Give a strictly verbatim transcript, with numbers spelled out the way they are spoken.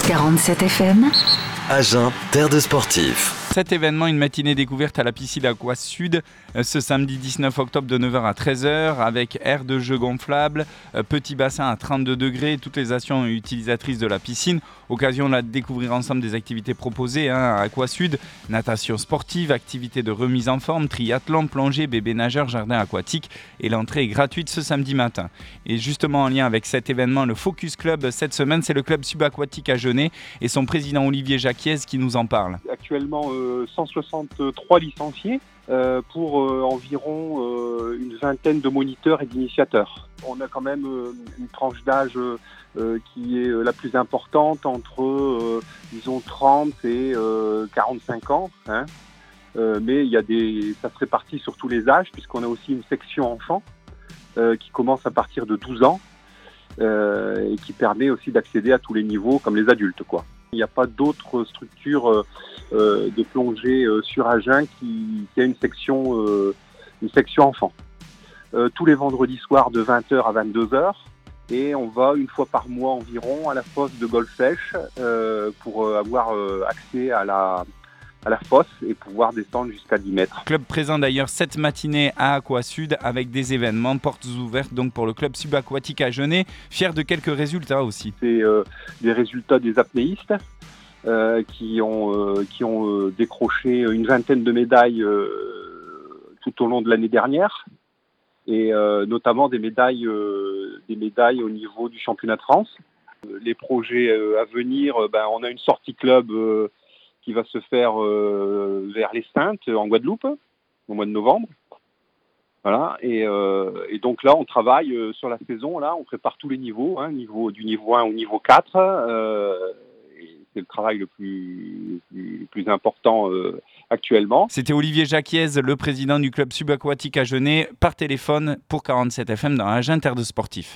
quarante-sept F M. Agen, terre de sportifs. Cet événement, une matinée découverte à la piscine Aqua Sud, ce samedi dix-neuf octobre de neuf heures à treize heures, avec aire de jeu gonflable, petit bassin à trente-deux degrés, toutes les actions utilisatrices de la piscine. Occasion là de découvrir ensemble des activités proposées hein, à Aqua Sud, natation sportive, activités de remise en forme, triathlon, plongée, bébé nageur, jardin aquatique, et l'entrée est gratuite ce samedi matin. Et justement en lien avec cet événement, le Focus Club cette semaine, c'est le club subaquatique Agenais et son président Olivier Jacquiez qui nous en parle. Actuellement euh, cent soixante-trois licenciés euh, pour euh, environ euh, une vingtaine de moniteurs et d'initiateurs. On a quand même euh, une tranche d'âge euh, qui est la plus importante entre euh, disons trente et euh, quarante-cinq ans. Hein. Euh, mais il y a des, ça se répartit sur tous les âges puisqu'on a aussi une section enfants euh, qui commence à partir de douze ans euh, et qui permet aussi d'accéder à tous les niveaux comme les adultes, quoi. Il n'y a pas d'autres structures euh, de plongée euh, sur Agen qui, qui a une section, euh, une section enfant. Euh, tous les vendredis soirs de vingt heures à vingt-deux heures. Et on va une fois par mois environ à la fosse de Golfech euh, pour avoir euh, accès à la, à la fosse et pouvoir descendre jusqu'à dix mètres. Club présent d'ailleurs cette matinée à Aqua Sud avec des événements, portes ouvertes donc pour le club subaquatique Agenais, fier de quelques résultats aussi. C'est euh, des résultats des apnéistes euh, qui ont, euh, qui ont euh, décroché une vingtaine de médailles euh, tout au long de l'année dernière et euh, notamment des médailles, euh, des médailles au niveau du championnat de France. Les projets euh, à venir, euh, ben, on a une sortie club euh, qui va se faire euh, vers les Saintes en Guadeloupe au mois de novembre. Voilà. Et, euh, et donc là, on travaille euh, sur la saison. Là, on prépare tous les niveaux, hein, niveau, du niveau un au niveau quatre. Euh, et c'est le travail le plus, plus, plus important euh, actuellement. C'était Olivier Jacquiez, le président du club subaquatique Agenais, par téléphone pour quarante-sept F M dans Agen, terre de sportifs.